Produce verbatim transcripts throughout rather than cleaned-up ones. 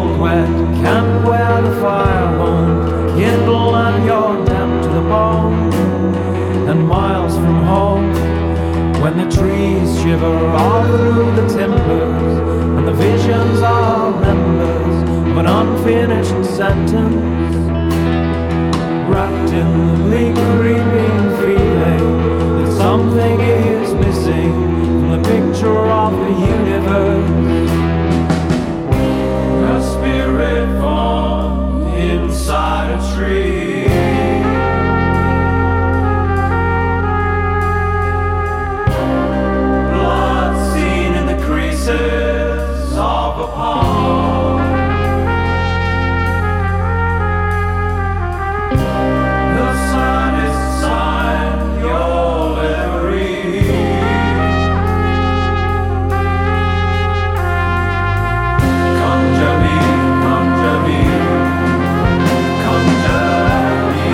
cold, wet camp where the fire won't kindle and you're damp to the bone. And miles from home, when the trees shiver all through the timbers, and the visions are members of an unfinished sentence, wrapped in the lingering feeling that something is missing from the picture of the universe. A spirit formed inside a tree, blood seen in the creases of a palm. The saddest sign you'll ever read. Conjure me, conjure me, conjure me.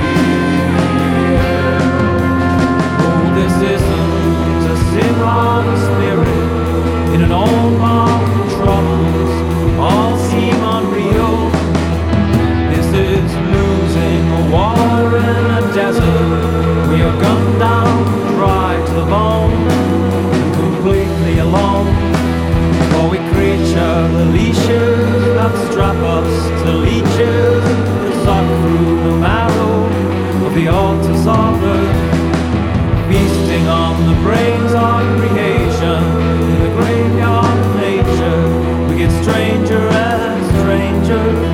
Oh, this isn't a sin on a spirit in an old mountain troubles all seem unreal. This is losing a war in a desert. We are gunned down, dry to the bone, and completely alone. For we creature the leashes that strap us to leeches that suck through the marrow of the altars of earth, feasting on the brains of creation in the graveyard of nature. We get stranger and stranger.